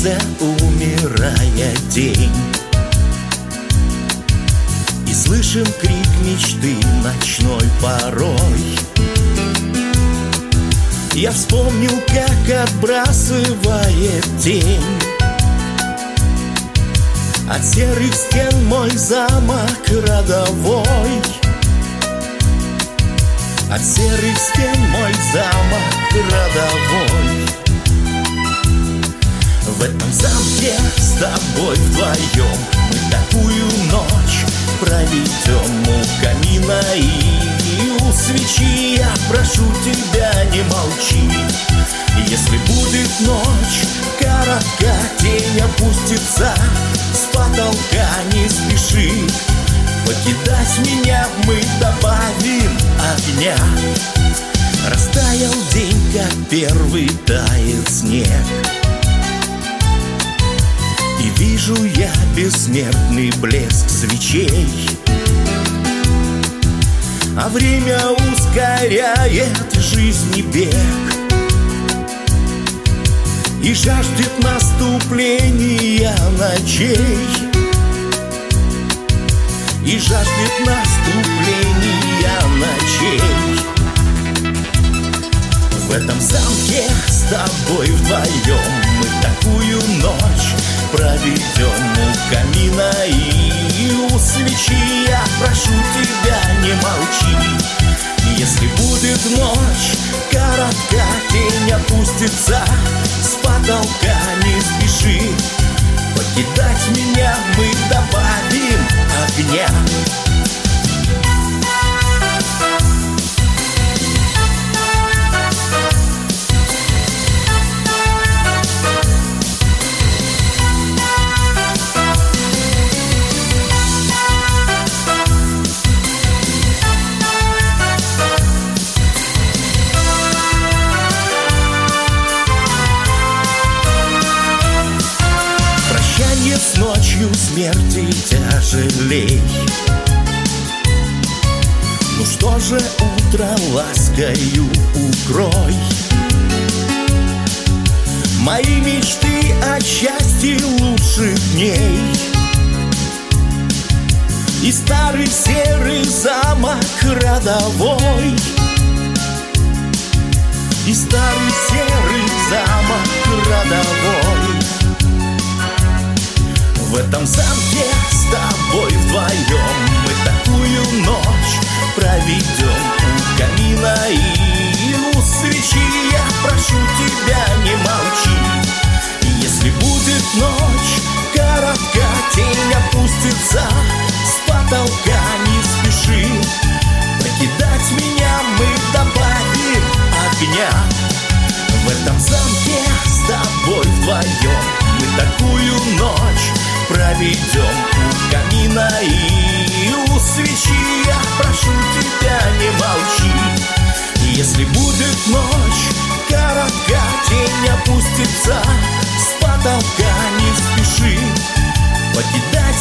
солнце, умирая день. И слышим крик мечты ночной порой. Я вспомнил, как отбрасывает тень от серых стен мой замок родовой. От серых стен мой замок родовой. В этом замке с тобой вдвоем мы такую ночь проведем у камина и у свечи. Я прошу тебя, не молчи. Если будет ночь коротка, тень опустится с потолка, не спеши покидать меня, мы добавим огня. Растаял день, как первый тает снег, и вижу я бессмертный блеск свечей. А время ускоряет жизни бег и жаждет наступления ночей. И жаждет наступления ночей. В этом замке с тобой вдвоем мы такую ночь проведем у камина и у свечи. Я прошу тебя, не молчи. Если будет ночь коротка, тень опустится с потолка, не спеши покидать меня, мы добавим огня. С ночью смерти тяжелей. Ну что же, утро ласкою укрой мои мечты о счастье лучших дней. И старый серый замок родовой. И старый серый замок родовой. В этом замке с тобой вдвоем мы такую ночь проведем у камина и у свечи. Я прошу тебя, не молчи. Если будет ночь коротка, тень опустится с потолка, не спеши покидать меня, мы добавим огня. В этом замке с тобой вдвоем мы такую ночь проведем у камина и у свечи. Я прошу тебя, не молчи. Если будет ночь коротка, тень опустится с потолка, не спеши покидать